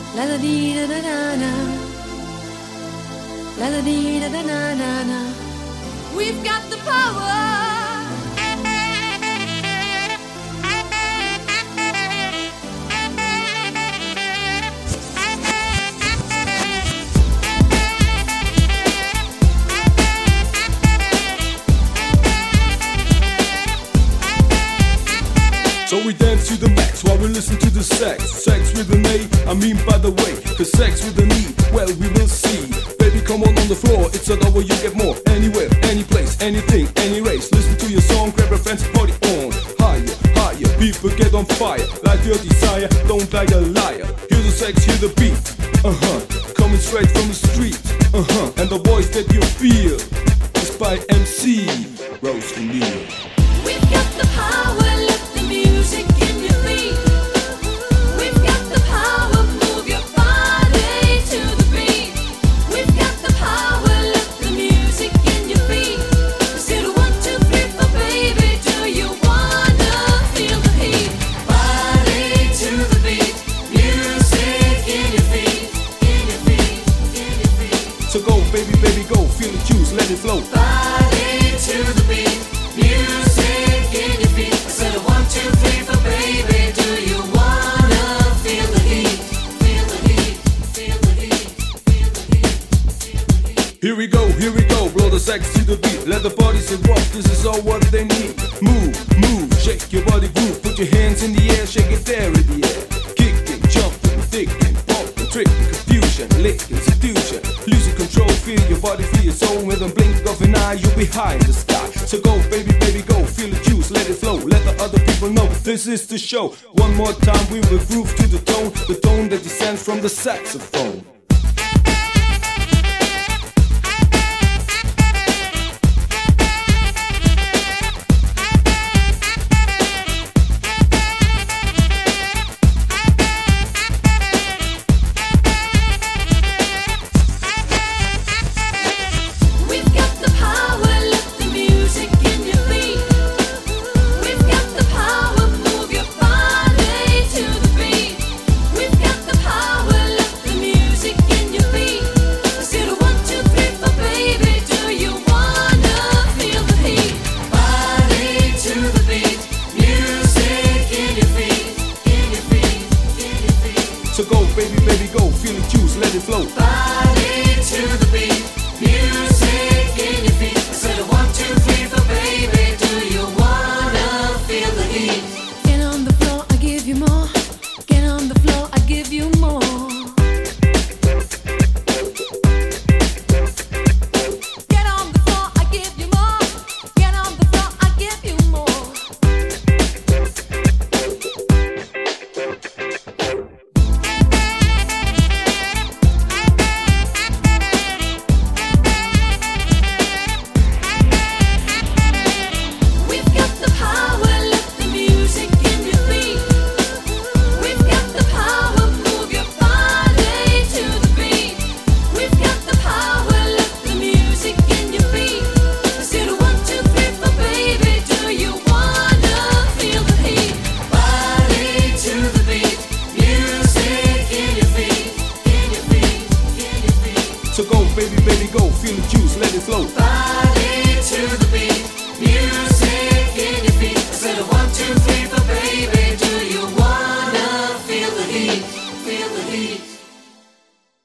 La da dee da da da na. La da dee da da na na na. We've got the power. So we dance to the max while we listen to the sex. Sex with an A, I mean by the way. Cause sex with an E, well we will see. Baby come on the floor, it's a double, you get more. Anywhere, any place, anything, any race. Listen to your song, grab a fancy party on. Higher, higher, people get on fire. Like your desire, don't like a liar. Hear the sex, hear the beat, coming straight from the street, and the voice that you feel is by MC Rose O'Neal. We've got the power, let the music in your feet. We've got the power, move your body to the beat. We've got the power, let the music in your feet. Zero, 1, 2, 3, 4, baby, do you wanna feel the heat? Body to the beat, music in your feet, in your feet, in your feet. So go, baby, baby, go, feel the juice, let it flow. Body to the beat, music in your feet. I said 1, 2, 3, 4, baby, do you wanna feel the heat? Feel the heat, feel the heat, feel the heat, feel the heat. Here we go, blow the sex to the beat. Let the bodies rock, this is all what they need. Move, move, shake your body groove. Put your hands in the air, shake it there in the air. Kicking, jumping, thinking, bumping, tricking, confusion, licking, seduction. Losing control, feel your body, feel your soul. With a blink of an eye, you'll be high in the sky. So go, baby, baby, go, feel the juice, let it flow. Let the other people know this is the show. One more time, we will groove to the tone that descends from the saxophone. We've got the power, let the music in your feet. We've got the power, move your body to the beat. We've got the power, let the music in your feet. Zero, 1, 2, 3, 4, baby, do you wanna feel the heat? Body to the beat, music in your feet, in your feet, in your feet. So go, baby, baby, go, feel the juice, let it flow. Body to the beat, music in your feet. I said 1, 2, 3, 4, baby, do you wanna feel the heat? Get on the floor, I give you more. Get on the floor, I give you more. Get on the floor, I give you more. Get on the floor, I give you more. We've got the power, let the music in your feet. We've got the power, move your body to the beat. We've got the power, let the music in your feet. Zero, 1, 2, 3, 4, baby, do you wanna feel the heat? Body to the beat, music in your feet, in your feet, in your feet. So go, baby, baby, go, feel the juice, let it flow. Body to the beat, music in your feet. I said 1, 2, 3, 4, baby, do you wanna feel the heat? Feel the heat.